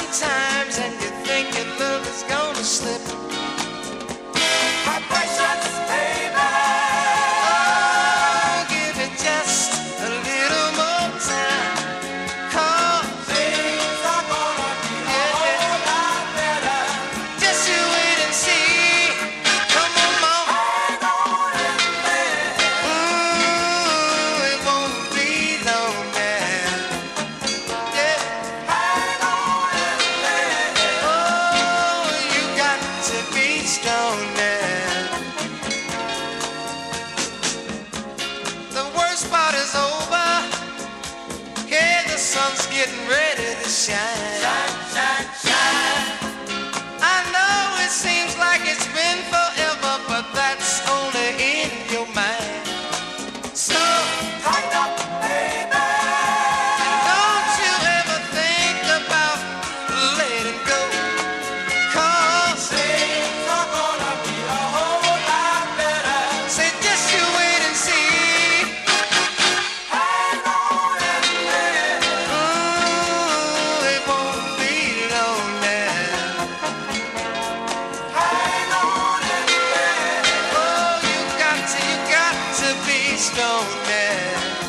times and you think your love is gonna slip. My precious baby, oh, give it just a little more time. 'Cause things are gonna be a whole lot better. Just you wait and see. Come on, mama. Hang on in there. Ooh, it won't be long now. Yeah. Hang on in there. Oh, you got to be strong now. The worst part is over. Yeah, the sun's getting ready to shine. Shine, shine, shine. I know it seems like it's been forever, but that's only in your mind. So tighten up, baby. Don't you ever think about letting go. 'Cause things are gonna be a whole lot better. Say just you wait and see. Hang on in there. Ooh, it won't be long now. Hang on in there. Oh, you got to be strong now.